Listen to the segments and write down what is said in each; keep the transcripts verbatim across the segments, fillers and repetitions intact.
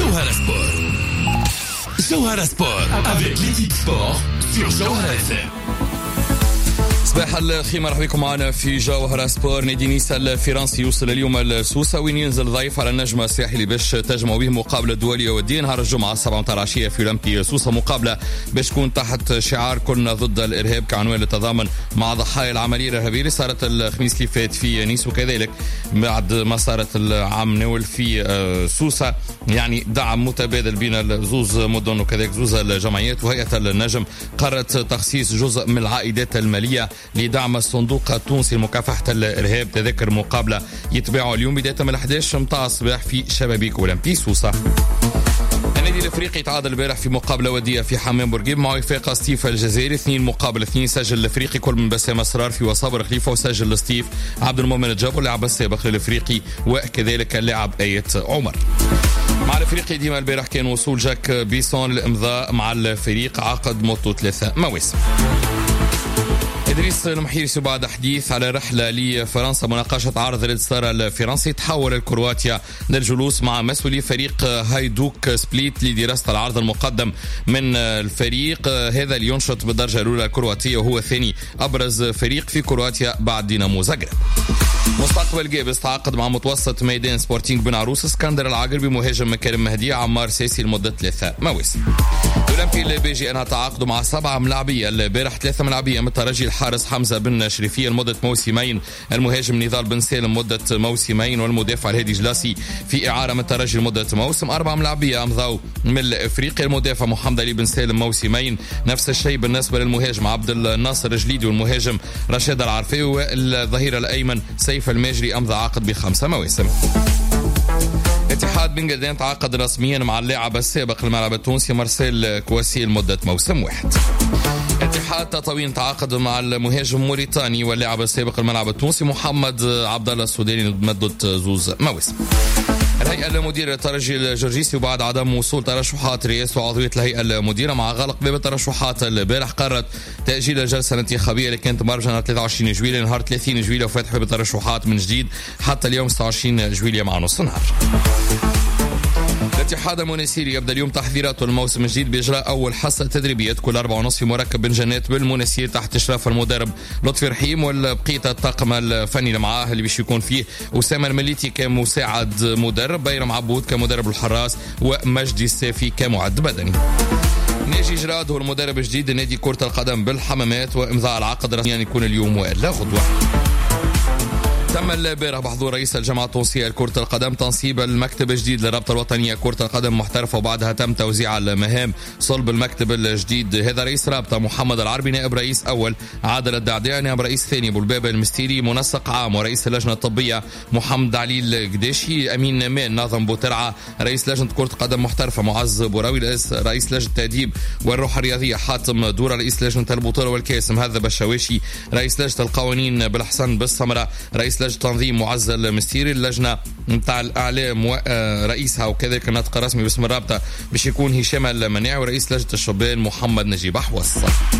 Jawhara Sport. Jawhara Sport avec l'équipe sport sur Jawhara F M. صباح الخير، مرحبا بكم معنا في جوهرة سبور. نادي نيس الفرنسي يوصل اليوم لسوسة وين ينزل ضيف على النجم الساحلي باش تجمعوا به مقابلة دولية ودية نهار الجمعة السابعة متاع العشية في أولمبي سوسة. مقابلة باش تكون تحت شعار كلنا ضد الإرهاب كعنوان للتضامن مع ضحايا العملية الإرهابية اللي صارت الخميس اللي فات في نيس، وكذلك بعد ما صارت العام نول في سوسة، يعني دعم متبادل بين زوز مدن وكذلك زوز الجمعيات. وهيئة النجم قررت تخصيص جزء من العائدات المالية لدعم الصندوق التونسي لمكافحة الإرهاب. تذكر مقابلة يتباعوا اليوم بداية من الأحد عشر متاع الصباح في شبابيك أولمبي سوسة. النادي الافريقي تعادل البارح في مقابله وديه في حمام بورقيب مع وفاق ستيف الجزائري اثنين مقابل اثنين. سجل الافريقي كل من بسام اسرار في وصابر خليفه، وسجل ستيف عبد المؤمن الجابر اللاعب السابق للافريقي وكذلك اللاعب ايت عمر. مع الافريقي ديما البارح كان وصول جاك بيسون للامضاء مع الفريق عقد مدته ثلاثه مواسم. إدريس المحيرسي بعد حديث على رحلة لفرنسا مناقشة عرض الستار الفرنسي تحول الكرواتيا للجلوس مع مسؤولي فريق هايدوك سبليت لدراسة العرض المقدم من الفريق هذا لينشط بالدرجة الأولى الكرواتية، وهو ثاني أبرز فريق في كرواتيا بعد دينامو زغرب. مستقبل جابس تعاقد مع متوسط ميدان سبورتينغ بن عروس اسكندر العقربي مهاجم مكارم مهدي عمار سيسي لمدة ثلاثة مواسم. أولمبي البيجي أنها تعاقد مع سبعة ملاعبية البارح، ثلاثة ملاعبية من الترجي الحارس حمزة بن شريفية لمدة موسمين، المهاجم نضال بن سالم مدة موسمين، والمدافع الهادي جلاسي في إعارة من الترجي لمدة موسم. أربعة ملاعبية أمضوا من إفريقيا، المدافع محمد علي بن سالم موسمين، نفس الشيء بالنسبة للمهاجم عبد الناصر الجليدي والمهاجم رشاد العرفي، والظهير الأيمن سيف الماجري أمضى عقد بخمسة مواسم. اتحاد بن قردان تعاقد رسميا مع اللاعب السابق للملعب التونسي مارسيل كواسي لمدة موسم واحد. اتحاد تطاوين تعاقد مع المهاجم موريتاني واللاعب السابق للملعب التونسي محمد عبد الله السوداني لمدة زوز مواسم. الهيئة المديرة الترجي الجرجيسي وبعد عدم وصول ترشحات رئاسة وعضوية الهيئة المديرة مع غلق باب الترشحات البارح قررت تأجيل الجلسة الانتخابية اللي كانت مرجعة ثلاثة وعشرين جويلية نهار ثلاثين جويلية وفتح باب الترشحات من جديد حتى اليوم ستة وعشرين جويلية مع نص نهار. الاتحاد المونسيري يبدأ اليوم تحضيراته الموسم الجديد بإجراء أول حصة تدريبية كل أربعة ونصف في مركب بن جنات بالمونسير تحت إشراف المدرب لطفي رحيم والبقية الطاقم الفني اللي معاه اللي باش يكون فيه أسامة المليتي كمساعد مدرب، بيرم عبود كمدرب الحراس، ومجدي السافي كمعد بدني. ناجي جراد هو المدرب الجديد لنادي كرة القدم بالحمامات، وإمضاء العقد رسميا يكون اليوم ولا غدوة. تم البارح بحضور رئيس الجامعة التونسية لكرة القدم تنصيب المكتب الجديد للرابطة الوطنية كرة القدم محترفة، وبعدها تم توزيع المهام صلب المكتب الجديد. هذا رئيس رابطة محمد العربي، نائب رئيس أول عادل الدعداعي، نائب رئيس ثاني أبو الباب المستيري، منسق عام ورئيس اللجنة الطبية محمد علي القداشي، أمين نمان ناظم بوترعة، رئيس لجنة كرة قدم محترفة معز بوراوي، رئيس لجنة التأديب والروح الرياضية حاتم دورة، رئيس لجنة البطولة والكاس مهذب الشواشي، رئيس لجنة القوانين بالحسن بالسمرة، رئيس لجنة تنظيم معز المستيري، اللجنة متاع الإعلام ورئيسها وكذلك الناطق الرسمي باسم الرابطة باش يكون هشام المناعي، ورئيس لجنة الشبان محمد نجيب أحوص.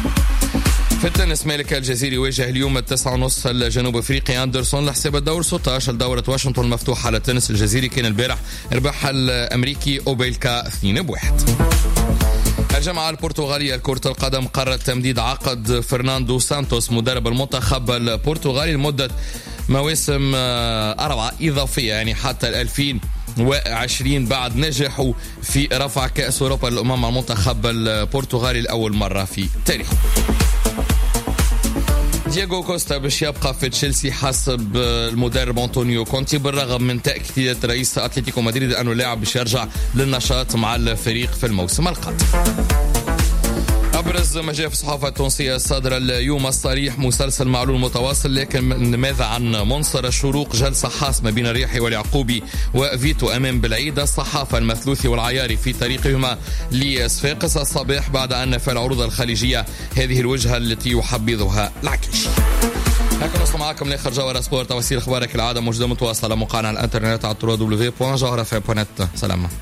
في التنس مالك الجزيري واجه اليوم التسعة ونص الجنوب افريقي اندرسون لحساب الدور ستة عشر لدورة واشنطن المفتوحة على التنس الجزيري. كان البارح ربح الامريكي اوبيلكا اثنين بواحد. الجامعة البرتغالية لكرة القدم قررت تمديد عقد فرناندو سانتوس مدرب المنتخب البرتغالي لمدة مواسم أربعة إضافية، يعني حتى ألفين وعشرين، بعد نجحوا في رفع كأس أوروبا للأمم مع المنتخب البرتغالي لأول مرة في تاريخه. دياغو كوستا باش يبقى في تشيلسي حسب المدرب أنطونيو كونتي، بالرغم من تأكيدات رئيس أتلتيكو مدريد أنه اللاعب باش يرجع للنشاط مع الفريق في الموسم القادم. أبرز ما جاء في الصحافة التونسية الصادرة اليوم الصريح مسلسل معلول متواصل، لكن ماذا عن منصر الشروق؟ جلسة حاسمة بين الرياحي واليعقوبي وفيتو أمام بالعيد. الصحافة المثلوثي والعياري في طريقهما لصفاقس الصباح بعد أن في العروض الخليجية هذه الوجهة التي يحبذها العكيش. هكذا نصل معكم لاخر جوهرة سبورت. توصيل اخبارك العادة موجودة متواصلة على موقعنا على الانترنت على دبليو دبليو دبليو دوت جوهرة اف ام دوت نت. سلام.